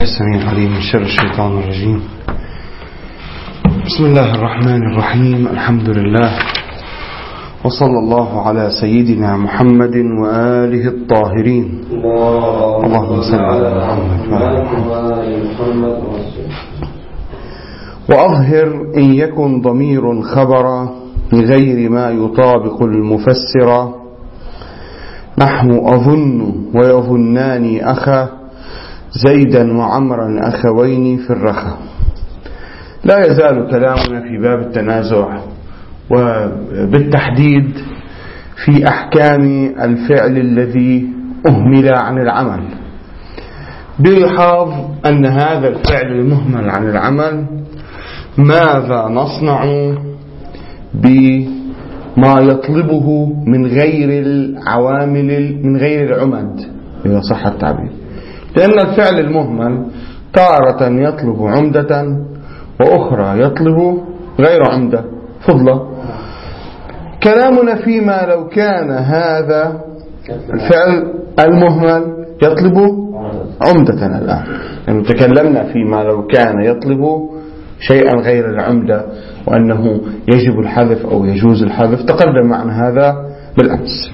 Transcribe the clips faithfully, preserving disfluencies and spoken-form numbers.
السميع العليم من شر الشيطان الرجيم. بسم الله الرحمن الرحيم. الحمد لله وصلى الله على سيدنا محمد وآله الطاهرين. اللهم صل على محمد وآل محمد. وأظهر إن يكن ضمير خبر لغير ما يطابق المفسر، نحو أظن ويظنان أخا زيدا وعمرا أخوين في الرخا. لا يزال كلامنا في باب التنازع، وبالتحديد في أحكام الفعل الذي أهمل عن العمل، بإلحاظ أن هذا الفعل المهمل عن العمل ماذا نصنع بما يطلبه من غير العوامل، من غير العمد إذا صح التعبير، لأن الفعل المهمل تارة يطلب عمدة وأخرى يطلب غير عمدة فضلة. كلامنا فيما لو كان هذا الفعل المهمل يطلب عمدة الآن، يعني تكلمنا فيما لو كان يطلب شيئا غير العمدة وأنه يجب الحذف أو يجوز الحذف، تقدم معنا هذا بالأمس.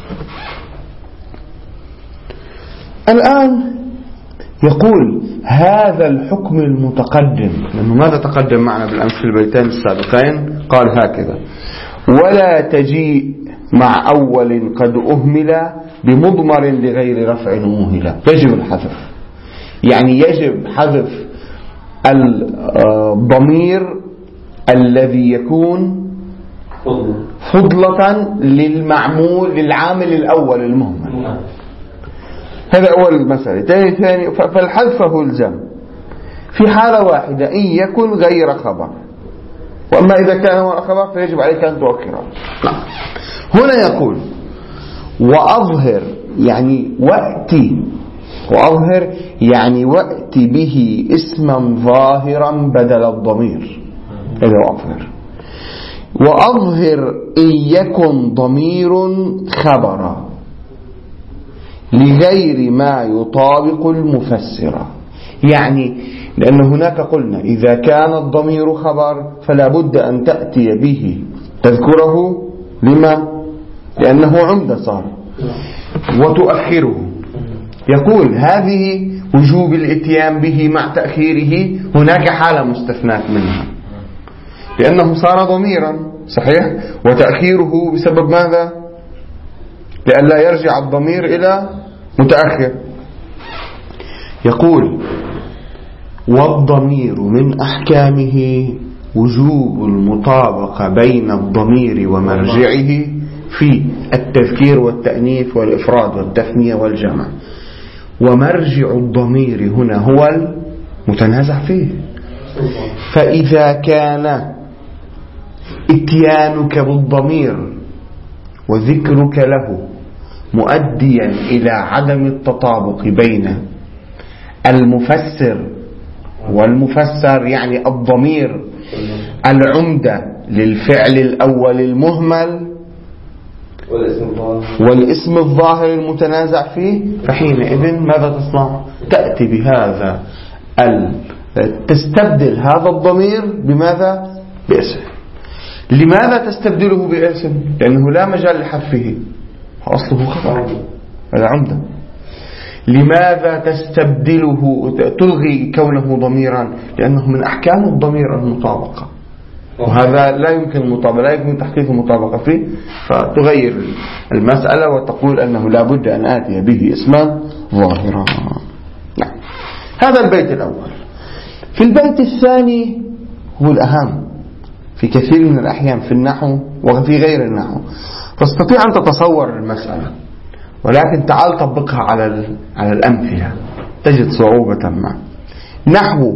الآن يقول هذا الحكم المتقدم، لأنه ماذا تقدم معنا بالأمس في البيتين السابقين؟ قال هكذا: ولا تجيء مع أول قد أهمل بمضمر لغير رفع مهلا. يجب الحذف، يعني يجب حذف الضمير الذي يكون فضلة للمعمول للعامل الأول المهمل. هذا أول المسألة. ثاني ثاني فالحذف يلزم في حالة واحدة، إن يكن غير خبر، وأما إذا كان هو خبر فيجب عليك أن تؤخره. هنا يقول وأظهر، يعني وأتي، وأظهر يعني وأتي به اسما ظاهرا بدل الضمير. هذا وأظهر. وأظهر إن يكن ضمير خبرا لغير ما يطابق المفسر، يعني لأن هناك قلنا إذا كان الضمير خبر فلا بد أن تأتي به تذكره، لما؟ لأنه عمدة صار، وتؤخره. يقول هذه وجوب الاتيان به مع تأخيره، هناك حالة مستثنات منها، لأنه صار ضميرا صحيح، وتأخيره بسبب ماذا؟ لئلا يرجع الضمير إلى متأخر. يقول والضمير من أحكامه وجوب المطابقة بين الضمير ومرجعه في التذكير والتأنيث والإفراد والتثنية والجمع، ومرجع الضمير هنا هو المتنازع فيه. فإذا كان اتيانك بالضمير وذكرك له مؤديا إلى عدم التطابق بين المفسر والمفسر، يعني الضمير العمدة للفعل الأول المهمل والاسم الظاهر المتنازع فيه، فحينئذ ماذا تصنع؟ تأتي بهذا تستبدل هذا الضمير بماذا؟ باسم. لماذا تستبدله باسم؟ لأنه لا مجال لحذفه، أصله خبر، هذا عمدة. لماذا تستبدله تلغي كونه ضميرا؟ لأنه من أحكام الضمير المطابقة، وهذا لا يمكن المطابقة، لا يمكن تحقيق المطابقة فيه، فتغير المسألة وتقول أنه لا بد أن آتي به اسما ظاهرا. نعم. هذا البيت الأول. في البيت الثاني هو الأهم في كثير من الأحيان في النحو وفي غير النحو، تستطيع أن تتصور المسألة، ولكن تعال طبقها على على الأمثلة تجد صعوبة ما. نحو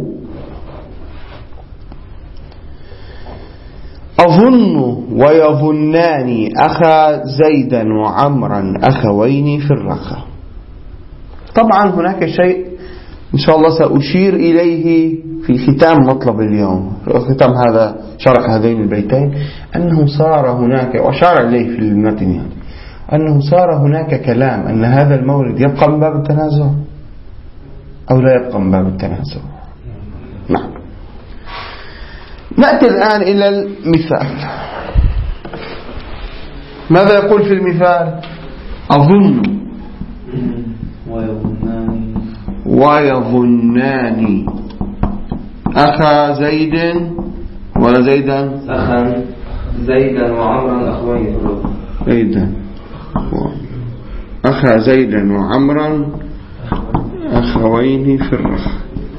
أظن ويظنان أخا زيدا وعمرا أخوين في الرخا. طبعا هناك شيء إن شاء الله سأشير إليه في ختام مطلب اليوم، ختام هذا شرح هذين البيتين، أنه صار هناك، وأشار إليه في المتن يعني، أنه صار هناك كلام أن هذا المورد يبقى من باب التنازع. أو لا يبقى من باب التنازع. نعم. نأتي الآن إلى المثال. ماذا يقول في المثال؟ أظن ويظنان ويظنان أخا زيد ولا زيدا أخا زيدا وعمرا أخوين زيدا أخا زيدا وعمرا أخوين في الرخ.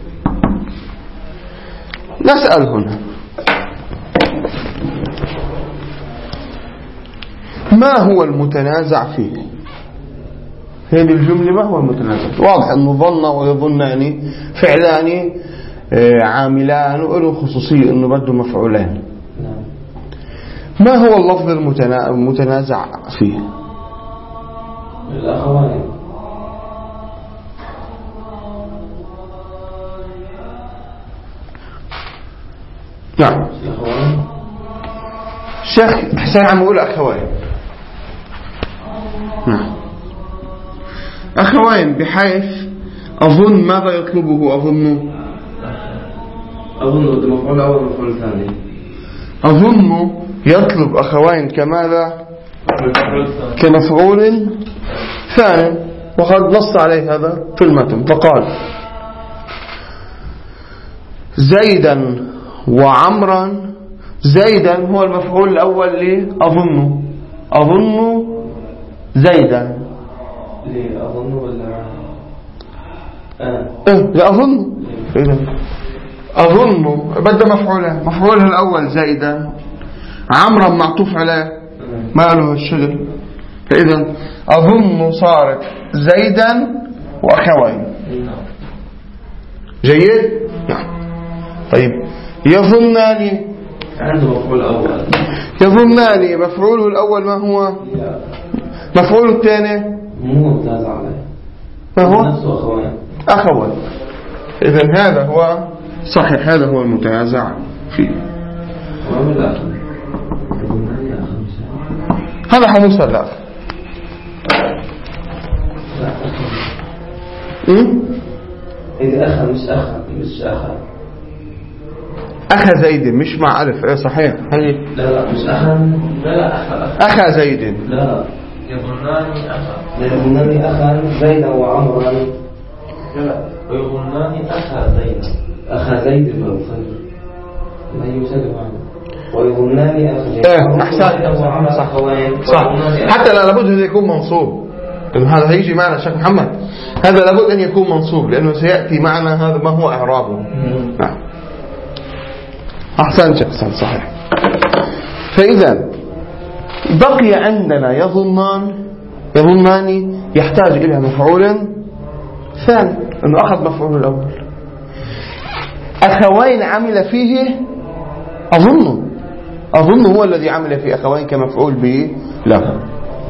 نسأل هنا ما هو المتنازع فيه؟ هذه الجملة ما هو المتنازع؟ واضح أنه ظن ويظنان فعلان عاملان وله خصوصية أنه بده مفعولان. ما هو اللفظ المتنازع فيه؟ الأخوان. نعم. الشيخ حسين عم يقول أخوين. نعم. أخوين بحيث أظن ماذا يطلبه؟ أظن أظن مفعول أول مفعول ثاني. أظن يطلب أخوين كماذا؟ كمفعول ثاني، وقد نص عليه هذا في المتن فقال زيدا وعمرا. زيدا هو المفعول الأول لأظن. أظن زيدا لأظن ولا آه إيه لأظن. أظن بدأ مفعوله، مفعوله الأول زيدا، عمرا معطوف عليه ما له الشغل، فإذا أظن صارت زيدا وأخوين. جيد؟ نعم. طيب يظنان عنده مفعول أول. يظنان مفعوله الأول ما هو؟ مفعوله الثاني مو ممتاز عليه ما هو؟ نفسه أخوين. أخوين. إذن هذا هو صحيح، هذا هو المتنازع فيه. هذا حنوصل له. إذا أخا مش أخا مش أخا أخا زيد مش مع ألف. إيه صحيح. هل لا لا مش أخا. لا لا أخا أخا زيد. لا لا يظناني أخا. يظناني أخا زيدا وعمرا. لا لا ويظناني أخا زيدا. أخا زيد الموصل لا يوجد معنا. ويظناني أخا زيدا. إيه أحسن. صح. صح. حتى لا لابد أن يكون منصوب. هذا هيجي معنا شيخ محمد. هذا لابد أن يكون منصوب لأنه سيأتي معنا هذا ما هو إعرابه. نعم. أحسن شيخ حسن صحيح. فإذا بقي عندنا يظنان. يظنان يحتاج إلى مفعول ثاني أنه أخذ مفعول الأول. أخوين عمل فيه أظن. أظن هو الذي عمل في أخوين كمفعول به له.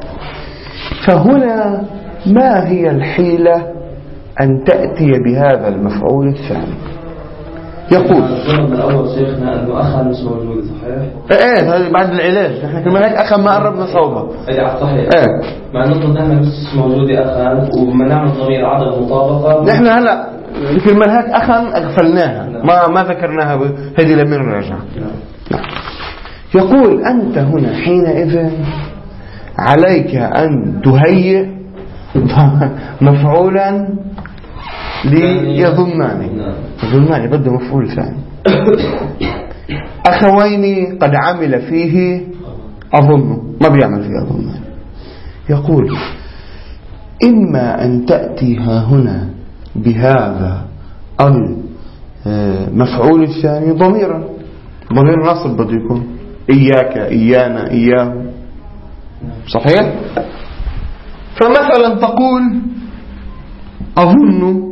فهنا ما هي الحيلة أن تأتي بهذا المفعول الثاني؟ يقول الأول شيخنا أنه أخا مش موجود صحيح؟ إيه هذا بعد العلاج. نحن كمان هيك أخا ما قربنا صوبة. إيه صحيح. إيه مع أنه قدامنا مش موجود أخا ومنعنا ضمير عدم مطابقة. نحن هلا كمان هيك أخا أغفلناها ما ما ذكرناها هذه لمن نراجع. نعم. يقول أنت هنا حينئذ عليك أن تهيئ مفعولا ليظنان. يظنان بده مفعول ثاني. أخوين قد عمل فيه أظن ما بيعمل فيه أظنان. يقول إما أن تأتي ها هنا بهذا المفعول الثاني ضميرا. ضمير ناصب بده يكون إياك إيانا إياه. صحيح؟ فمثلا تقول أظن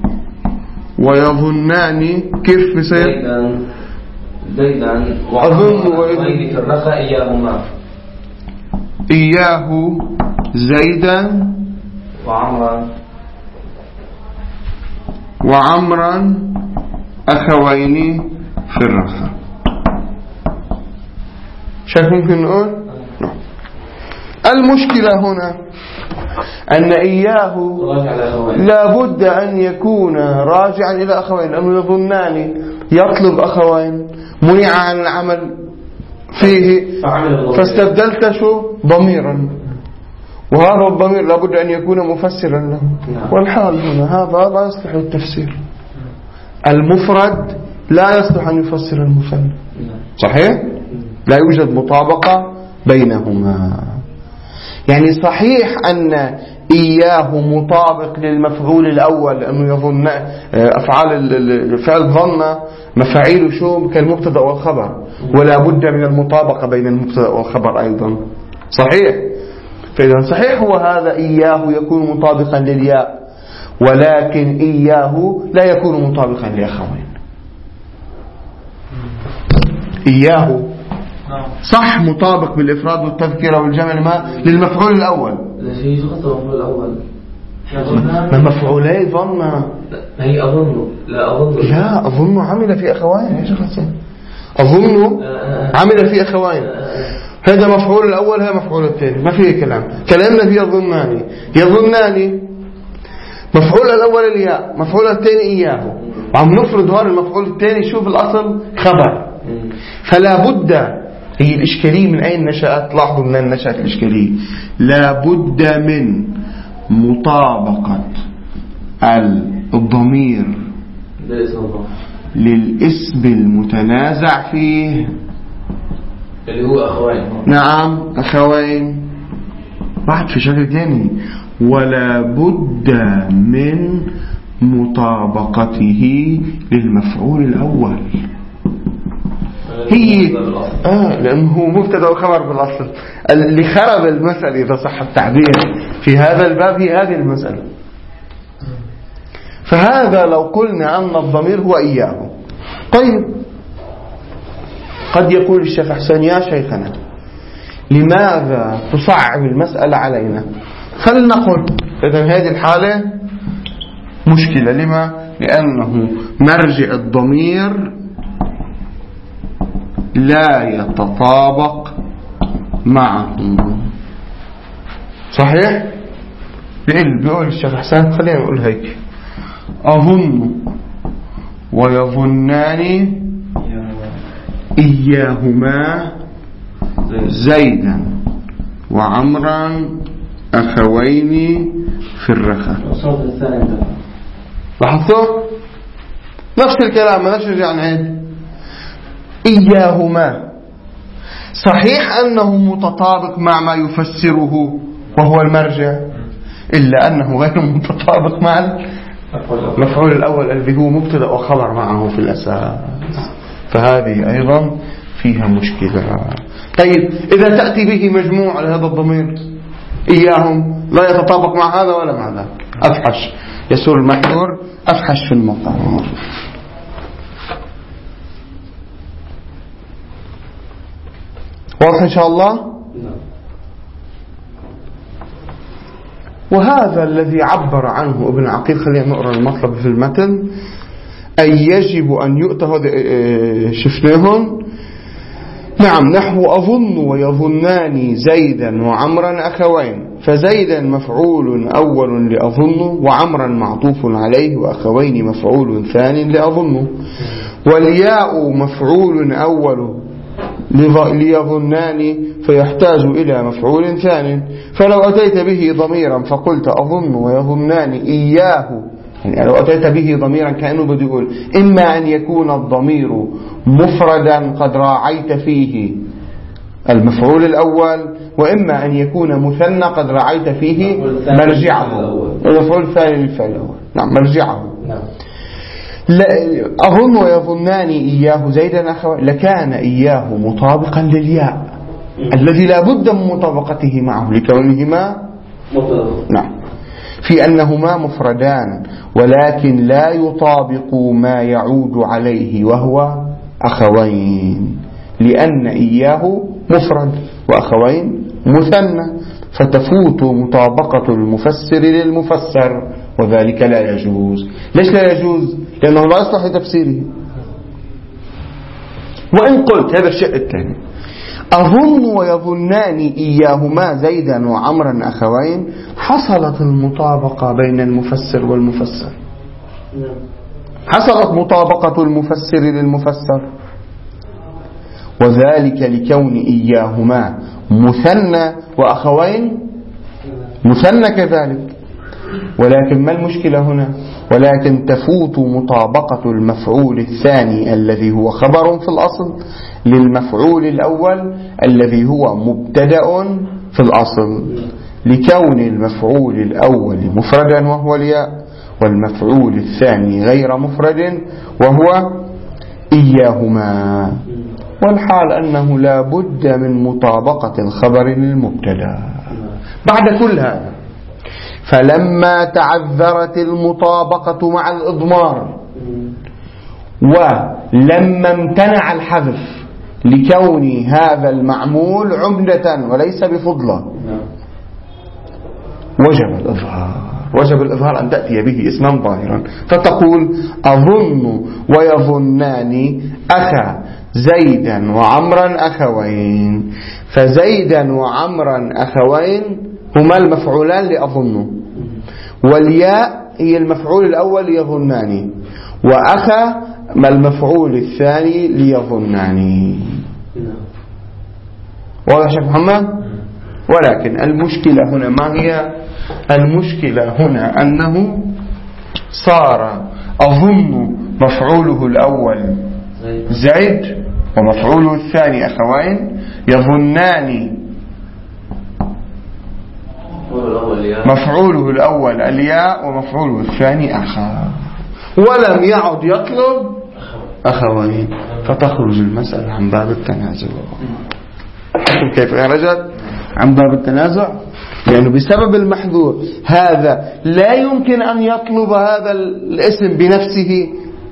ويظنان كيف بصير؟ زيدا زيدا أظن ويظن في الرخاء إياهما. إياه زيدا وعمرا وعمرا أخوين في الرخاء. شايف ممكن نقول؟ المشكلة هنا أن إياه لا بد أن يكون راجعا إلى أخوين، لأنه يظنان يطلب أخوين منع عن العمل فيه فاستبدلت شو ضميرا، وهذا الضمير لا بد أن يكون مفسرا له. والحال هنا هذا لا يصلح التفسير، المفرد لا يصلح أن يفسر المثنى، صحيح؟ لا يوجد مطابقة بينهما. يعني صحيح أن إياه مطابق للمفعول الأول، لأنه يظن أفعال الفعل ظن مفاعيل شو كالمبتدأ والخبر، ولا بد من المطابقة بين المبتدأ والخبر أيضا، صحيح؟ فإذا صحيح هو هذا إياه يكون مطابقا للياء، ولكن إياه لا يكون مطابقا لأخوين. إياه صح مطابق بالإفراد والتذكير والجمع ما للمفعول الأول، ما مفعولي ظن هي أظن لا أظن لا أظن عمل في أخوين، أظن عمل في أخوين، هذا مفعول الأول هذا مفعول الثاني، ما فيه كلام. كلامنا في يظنان، يظنان مفعول الأول الياء، مفعول الثاني إياه، وعم نفرض هذا المفعول الثاني شوف الأصل خبر، فلا بد. هي الإشكالية من أين نشأت؟ لاحظوا من أين نشأت الإشكالية. لا بد من مطابقة الضمير للاسم المتنازع فيه اللي هو أخوين. نعم أخوين، واحد في شكل ثاني، ولا بد من مطابقته للمفعول الأول. هي آه لأنه مبتدأ وخبر بالأصل. اللي خرب المسألة إذا صح التعبير في هذا الباب هي هذه المسألة. فهذا لو قلنا أن الضمير هو إياه. طيب قد يقول الشيخ حسن يا شيخنا لماذا تصعب المسألة علينا؟ فلنقل إذن هذه الحالة مشكلة. لما؟ لأنه مرجع الضمير لا يتطابق معه، صحيح؟ بيقول الشيخ حسن خلينا نقول هيك: أظن ويظنان إياهما زيدا وعمرا أخوين في الرخاء. لاحظتوا؟ نفس الكلام، ما نرجع نعيد. إياهما صحيح أنه متطابق مع ما يفسره وهو المرجع، إلا أنه غير متطابق مع المفعول الأول الذي هو مبتدأ وخبر معه في الأساس، فهذه أيضا فيها مشكلة. طيب إذا تأتي به مجموع لهذا الضمير إياهم لا يتطابق مع هذا ولا مع ذاك، أفحش يسور المحذور أفحش في المطار. واضح إن شاء الله؟ وهذا الذي عبر عنه ابن عقيل. خلينا نقرأ المطلب في المتن. أي يجب أن يؤتى شفناهم. نعم، نحو أظن ويظنان زيدا وعمرا أخوين، فزيدا مفعول أول لأظن، وعمرا معطوف عليه، وأخوين مفعول ثاني لأظن، والياء مفعول أول ليظنان فيحتاج إلى مفعول ثاني. فلو أتيت به ضميرا فقلت أظن ويظنان إياه، يعني لو أتيت به ضميرا كأنه بده يقول إما أن يكون الضمير مفردا قد راعيت فيه المفعول الأول، وإما أن يكون مثنى قد راعيت فيه مرجعه، المفعول الثاني للفعل الأول. نعم، مرجعه. نعم. أظن ويظنان إياه زيدا أخوين، لكان إياه مطابقا للياء الذي لا بد من مطابقته معه لكونهما نعم في أنهما مفردان، ولكن لا يطابق ما يعود عليه وهو أخوين، لأن إياه مفرد وأخوين مثنى، فتفوت مطابقة المفسر للمفسر، وذلك لا يجوز. ليش لا يجوز؟ لأنه لا يصلح لتفسيره. وإن قلت هذا الشيء الثاني: أظن ويظنان إياهما زيدا وعمرا أخوين، حصلت المطابقة بين المفسر والمفسر، حصلت مطابقة المفسر للمفسر، وذلك لكون إياهما مثنى وأخوين مثنى كذلك. ولكن ما المشكلة هنا؟ ولكن تفوت مطابقة المفعول الثاني الذي هو خبر في الأصل للمفعول الأول الذي هو مبتدأ في الأصل، لكون المفعول الأول مفردا وهو الياء، والمفعول الثاني غير مفرد وهو إياهما، والحال أنه لا بد من مطابقة الخبر للمبتدأ. بعد كل هذا فلما تعذرت المطابقة مع الإضمار ولما امتنع الحذف لكون هذا المعمول عمدة وليس بفضلة وجب الإظهار. وجب الإظهار أن تأتي به اسما ظاهرا، فتقول أظن ويظنان أخا زيدا وعمرا أخوين، فزيدا وعمرا أخوين هما المفعولان لأظن، والياء هي المفعول الأول ليظنان، وأخا ما المفعول الثاني ليظنان. واضح شيخ محمد؟ ولكن المشكلة هنا ما هي؟ المشكلة هنا أنه صار أظن مفعوله الأول زيد ومفعوله الثاني أخوين، يظنان مفعوله الأول الياء ومفعوله الثاني أخا، ولم يعد يطلب أخوين، فتخرج المسألة عن باب التنازع. كيف خرجت عن باب التنازع؟ لأنه بسبب المحذور هذا لا يمكن أن يطلب هذا الاسم بنفسه،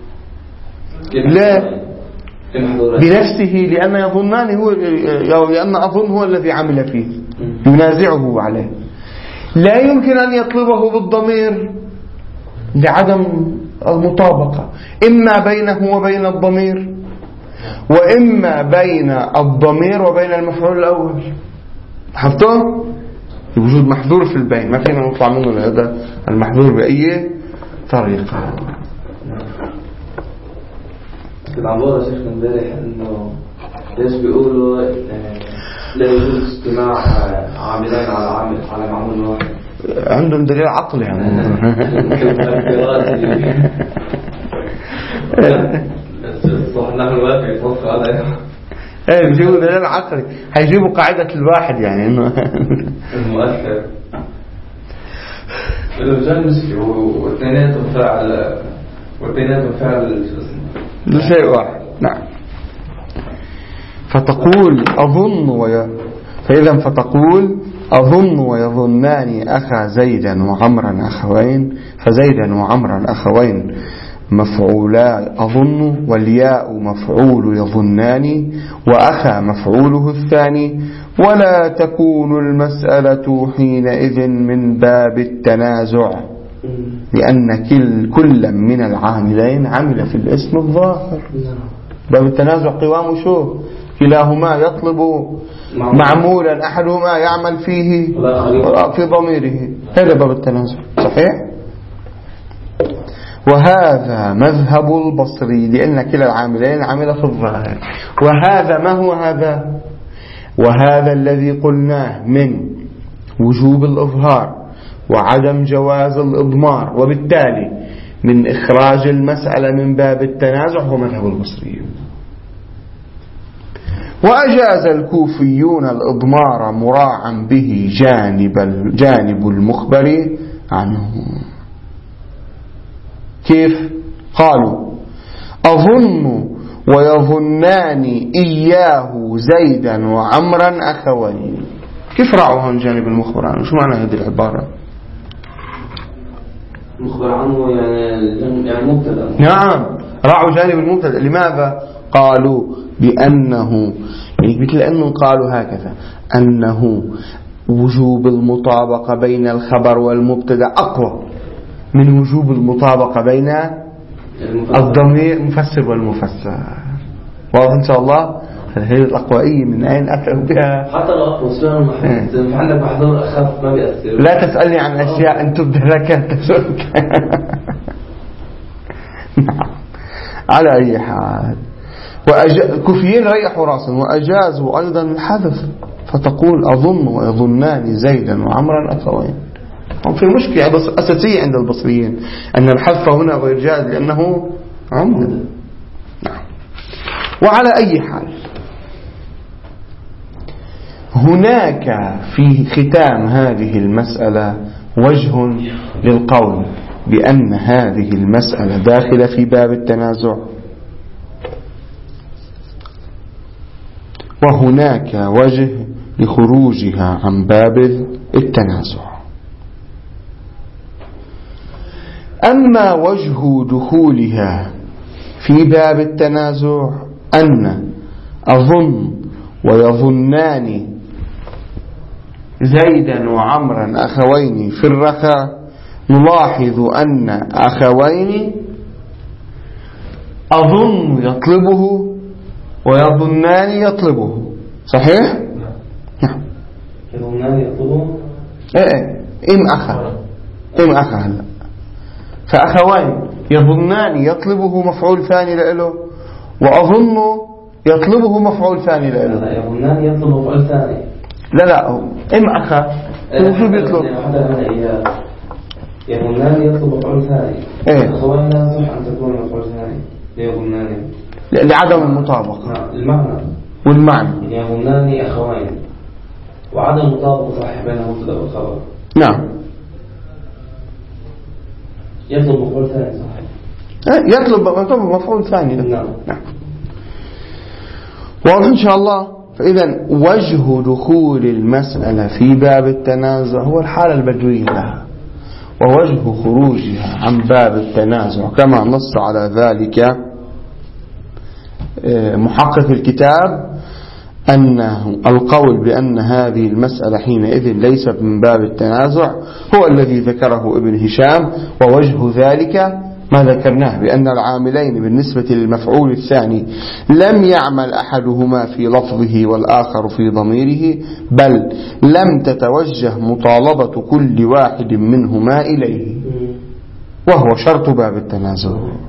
لا بنفسه، لأن يظنان هو لأن أظن هو الذي عمل فيه ينازعه عليه. لا يمكن أن يطلبه بالضمير لعدم المطابقة، إما بينه وبين الضمير وإما بين الضمير وبين المفعول الأول. حفتوه بوجود محذور في البين، ما فينا نطلع منه لهذا المحذور بأي طريقة. كنت عم بقول شيخ امبارح انه ليش بيقولوا لا يجوز استماع عاملين على عامل على معمول واحد؟ عندهم دليل عقلي يعني. صح نحن الواقع يتوفى عليها. ايه بيجيبوا دليل عقلي، هيجيبوا قاعدة الواحد يعني انه المؤثر الرجال مسكي واثنيناتهم فاعل واثنيناتهم فاعل لشيء واحد. نعم. فتقول أظن وي... فإذا فتقول أظن ويظنان أخا زيدا وعمرا أخوين، فزيدا وعمرا أخوين مفعولا أظن، والياء مفعول يظنان، وأخا مفعوله الثاني، ولا تكون المسألة حينئذ من باب التنازع، لأن كل, كل من العاملين عمل في الاسم الظاهر. باب التنازع قوام شو؟ كلاهما يطلب معمولا أحدهما يعمل فيه في ضميره، هذا باب التنازع صحيح. وهذا مذهب البصري، لأن كلا العاملين عمل في الظاهر. وهذا ما هو هذا؟ وهذا الذي قلناه من وجوب الإظهار وعدم جواز الإضمار، وبالتالي من إخراج المسألة من باب التنازع هو مذهب البصري. وأجاز الكوفيون الإضمار مراعا به جانب جانب المخبر عنه. كيف؟ قالوا أظن ويظنان إياه زيدا وعمرا أخوين. كيف رعوها جانب المخبر عنه؟ شو معنى هذه العبارة؟ مخبر عنه يعني يعني مبتدأ. نعم، رعوا جانب المبتدأ. لماذا؟ قالوا بأنه يعني مثل أنهم قالوا هكذا أنه وجوب المطابقة بين الخبر والمبتدأ أقوى من وجوب المطابقة بين الضمير المفسر والمفسر. واضح إن شاء الله؟ هي الأقوائية من أين أتوا بها؟ حتى لو أقوى سؤال محلك محظور أخف ما بيأثر. لا تسألني عن أشياء أن تبدأ لك تسألك. على أي حال، الكوفيين ريحوا راسا وأجازوا أيضا الحذف، فتقول أظن ويظنان زيدا وعمرا أخوين. في مشكلة أساسية عند البصريين أن الحذف هنا غير جائز لأنه عمدا. نعم. وعلى أي حال، هناك في ختام هذه المسألة وجه للقول بأن هذه المسألة داخلة في باب التنازع، وهناك وجه لخروجها عن باب التنازع. أما وجه دخولها في باب التنازع أن أظن ويظنان زيدا وعمرا أخوين في الرخاء، نلاحظ أن أخوين أظن يطلبه ويظنان يطلبه. صحيح؟ نعم. يظنان يطلبه. إيه إم أخا إم أخا هلا، فأخوين يظنان يطلبه مفعول ثاني لإله، وأظن يطلبه مفعول ثاني لإله. لا، يظنان يطلب مفعول ثاني. لا لا إم أخا هو شو بيطلب؟ يظنان يطلب مفعول ثاني. إيه. أخوين لا يصح أن تكون مفعول ثاني ليظنان لعدم المطابقة. المعنى والمعنى يظنان أخوين، وعدم المطابقة صحيح بين المبتدأ والخبر. نعم. يطلب مفعول ثاني صحيح. يطلب مفعول ثاني. نعم. نعم. واضح إن شاء الله. فإذا وجه دخول المسألة في باب التنازع هو الحالة البدوية لها، ووجه خروجها عن باب التنازع كما نص على ذلك محقق الكتاب أن القول بأن هذه المسألة حينئذ ليست من باب التنازع هو الذي ذكره ابن هشام. ووجه ذلك ما ذكرناه بأن العاملين بالنسبة للمفعول الثاني لم يعمل أحدهما في لفظه والآخر في ضميره، بل لم تتوجه مطالبة كل واحد منهما إليه، وهو شرط باب التنازع.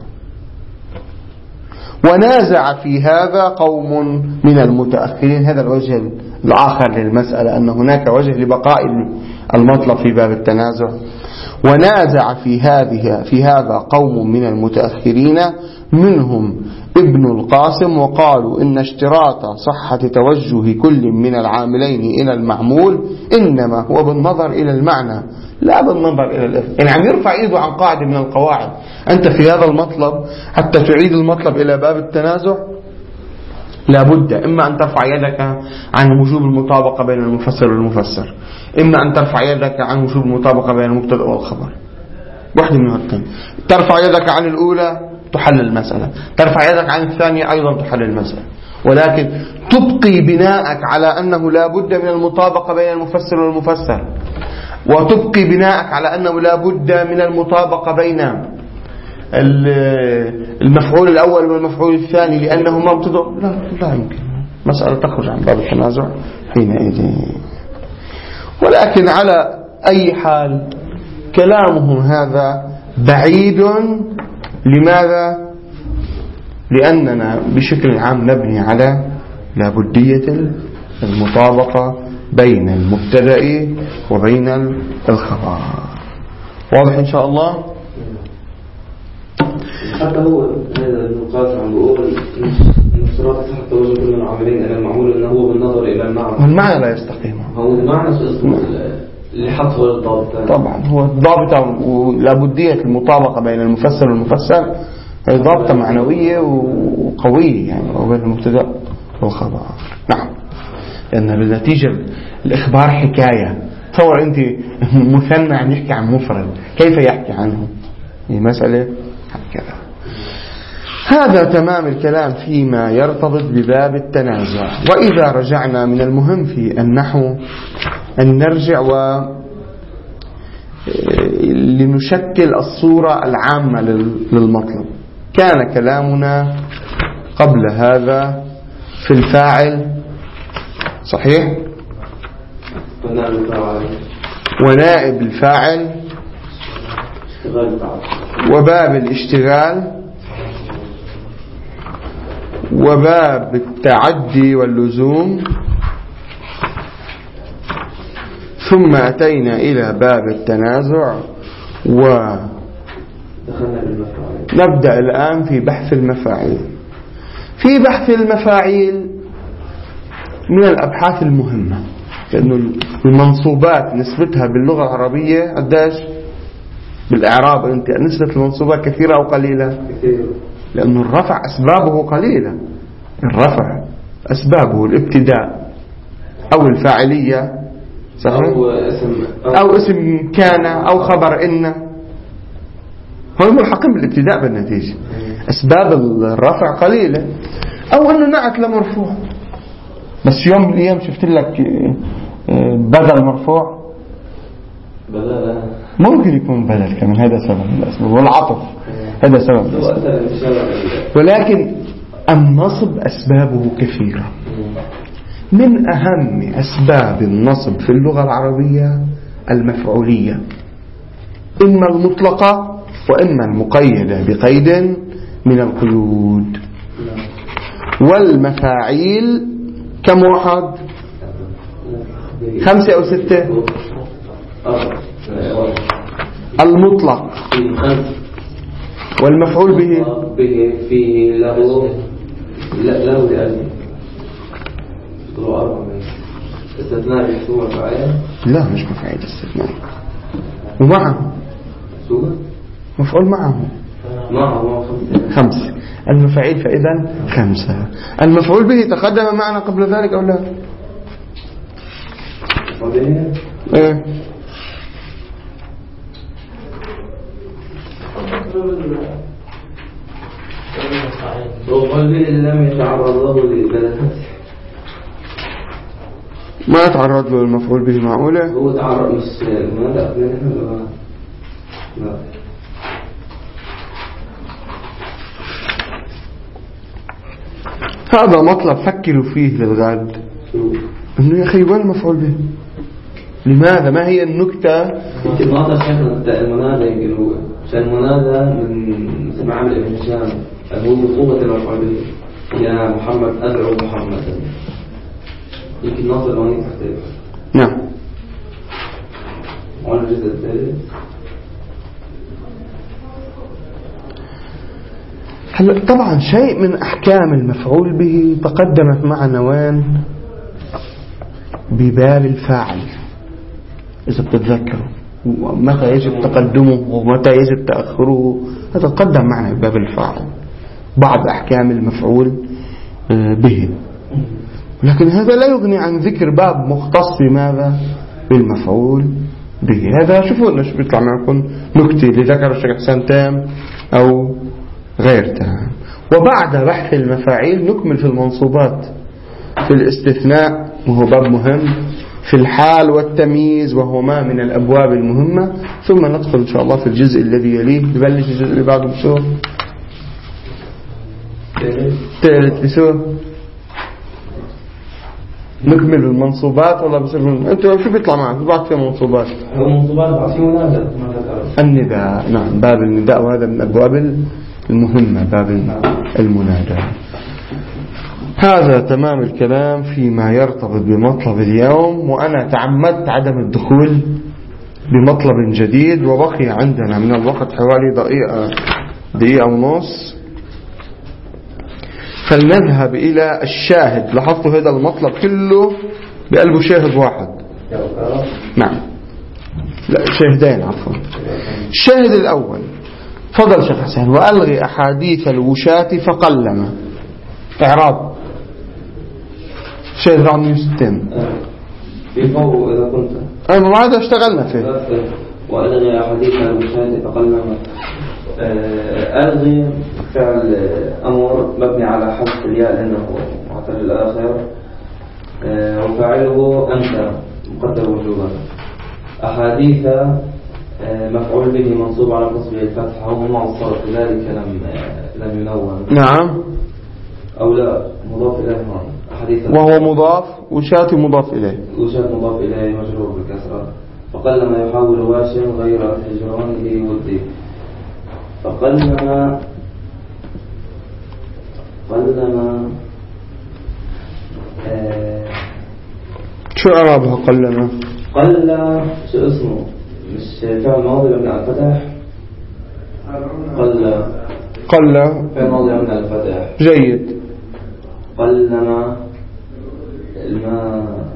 ونازع في هذا قوم من المتأخرين. هذا الوجه الآخر للمسألة، أن هناك وجه لبقاء المطلب في باب التنازع. ونازع في هذه في هذا قوم من المتأخرين منهم ابن القاسم، وقالوا إن اشتراط صحة توجه كل من العاملين إلى المعمول إنما هو بالنظر إلى المعنى لا بالنظر إلى الإفهم. يعني عم يرفع إيده عن قاعدة من القواعد. أنت في هذا المطلب حتى تعيد المطلب إلى باب التنازع لابد إما أن ترفع يدك عن وجوب المطابقة بين المفسر والمفسر، إما أن ترفع يدك عن وجوب المطابقة بين المبتدأ والخبر. واحدة من هاتين. ترفع يدك عن الأولى تحل المسألة، ترفع يدك عن الثانية أيضا تحل المسألة، ولكن تبقي بناءك على أنه لا بد من المطابقة بين المفسر والمفسر، وتبقي بناءك على أنه لا بد من المطابقة بين المفعول الأول والمفعول الثاني لأنهما مبتدأ. لا لا يمكن، مسألة تخرج عن باب التنازع حينئذ. ولكن على أي حال كلامهم هذا بعيد. لماذا؟ لأننا بشكل عام نبني على لابدية المطابقة بين المبتدأ وبين الخبر. واضح إن شاء الله؟ حتى هو هذا القاسم عم بيقول إن اشتراط صحة توجه كل من العاملين إلى المعمول إنه هو بالنظر إلى المعنى. والمعنى لا يستقيم. هو المعنى اللي حط هو الضابط. طبعا هو الضابط ولابدية المطابقة بين المفسر والمفسر هي ضابطة معنوية وقوية يعني وبين المبتدأ والخبر. نعم. لأن بالنتيجة الإخبار حكاية. تصور أنت مثنى عم يحكي عن مفرد كيف يحكي عنه؟ هي مسألة هكذا. هذا تمام الكلام فيما يرتبط بباب التنازع. وإذا رجعنا من المهم في النحو أن نرجع و لنشكل الصورة العامة للمطلب. كان كلامنا قبل هذا في الفاعل صحيح، ونائب الفاعل وباب الاشتغال وباب التعدي واللزوم، ثم أتينا إلى باب التنازع، ونبدأ الآن في بحث المفاعيل. في بحث المفاعيل من الأبحاث المهمة، لأنه المنصوبات نسبتها باللغة العربية قداش بالإعراب؟ أنت نسبة المنصوبات كثيرة أو قليلة؟ لأنه الرفع أسبابه قليلة. الرفع أسبابه الابتداء أو الفاعلية صحيح؟ أو اسم, أو اسم كان أو خبر إن، هو ملحقين بالابتداء بالنتيجة. أسباب الرفع قليلة، أو أنه نعت لمرفوع. بس يوم من الأيام شفت لك بدل مرفوع، ممكن يكون بدل كمان، هذا سبب الأسباب، والعطف هذا سبب الأسباب. ولكن النصب أسبابه كثيرة. من أهم أسباب النصب في اللغة العربية المفعولية، إما المطلقة وإما المقيدة بقيد من القيود. والمفاعيل كم واحد؟ خمسة أو ستة؟ المطلق والمفعول به في له له لأجل استثناء بحثوه مفاعيل؟ لا مش مفاعيل، استثناء ومعه مفعول معه معه خمسة. المفاعيل فإذا خمسة. المفعول به تقدم معنا قبل ذلك أو لا؟ ايه وقال به لم يتعرض له للبلد، ما تعرض له المفعول به معقولة؟ هو تعرض مش ماذا لا. هذا مطلب فكروا فيه للغد، انه يا اخي وين المفعول به؟ لماذا؟ ما هي النكتة؟ يمكن ما تشكل المنادى، يمكن هو عشان المنادى من سمع عمل ابن هشام، هو بقوة المفعول به. يا محمد أدعو محمدا، يمكن ناصر واني تختلف. نعم. وعلى الجزء الثالث هلا طبعا شيء من أحكام المفعول به تقدمت معنا وين؟ بباب الفاعل إذا بتتذكروا، ومتى يجب تقدمه ومتى يجب تأخره، هذا تقدم معنا بباب الفاعل بعض أحكام المفعول به. لكن هذا لا يغني عن ذكر باب مختص بماذا؟ بالمفعول به. هذا شوفوا لنا شو بيطلع معكم نكتة لذكر الشيخ حسين تام أو غير تام. وبعد بحث المفاعيل نكمل في المنصوبات، في الاستثناء وهو باب مهم، في الحال والتمييز وهما من الأبواب المهمة، ثم ندخل إن شاء الله في الجزء الذي يليه. نبلش الجزء اللي بعده بسوء ثالث بسوء نكمل بالمنصوبات ولا بصير من... انتوا شو بيطلع معك بعد في منصوبات؟ هو منصوبات بعد في منادى، النداء. نعم باب النداء، وهذا من الأبواب المهمة باب المنادى. هذا تمام الكلام فيما يرتبط بمطلب اليوم، وأنا تعمدت عدم الدخول بمطلب جديد، وبقي عندنا من الوقت حوالي دقيقة دقيقة ونص، فلنذهب إلى الشاهد. لاحظتوا هذا المطلب كله بقلبه شاهد واحد، نعم لا شاهدين عفوا. الشاهد الأول فضل شيخ حسين: وألغي أحاديث الوشاة فقلما. إعراب شاهد رقم ستين في فوق إذا كنت أنا ما هذا اشتغلنا فيه. وألغي أحاديث الوشاة فقلما. ألغي فعل أمر مبني على حذف الياء لأنه معتل الآخر، وفاعله أنت مقدر وجوبا. أحاديث مفعول به منصوب على نصبه الفتح، هو مع الصرف ذلك لم لم ينون. نعم. أو لا مضاف إليه هون حديث وهو مضاف وشاتي مضاف إليه وشات مضاف إليه مجرور بالكسرة. فقلما يحاول واش غير هجرانه ودي. فقلما قلما آه شو أعرابها قلما؟ قل شو اسمه مش فعل ماضي مبني على الفتح. قل قل فعل ماضي مبني على الفتح. جيد. قلما الماء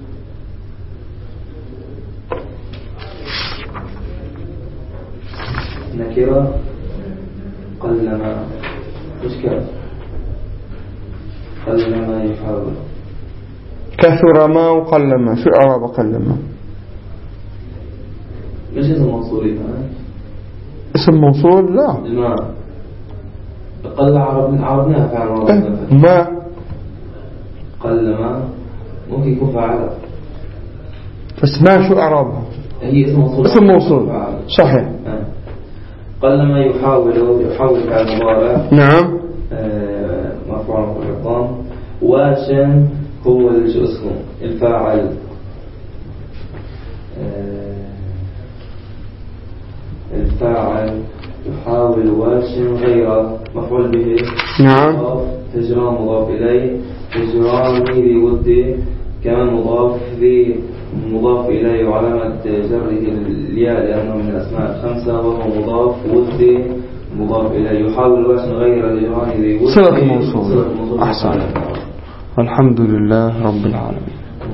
نكرة. قلما مشكلة. قلما يحاول كثر ما وقلما. شو أعراب قلما؟ مش اسم موصول. اسم موصول لا. الماء قل عربنا عربناها فعل ماضي. ما قلما ممكن يكون فاعل. بس ما شو أعرابها؟ هي اسم موصول. اسم موصول صحيح. آه. قلما يحاول يحاول فعل مضارع. نعم. آه مرفوع بالضم. واشن هو شو اسمه الفاعل. آه الفاعل يحاول واشن غيره مفعول به. نعم. هجران مضاف إليه. هجران ذي ودي كمان مضاف ذي مضاف إليه وعلامة جره الياء لأنه من الأسماء الخمسة وهو مضاف ودي مضاف إليه. يحاول واشن غير هجران ذي ودي صلة الموصول. أحسن. الحمد لله رب العالمين.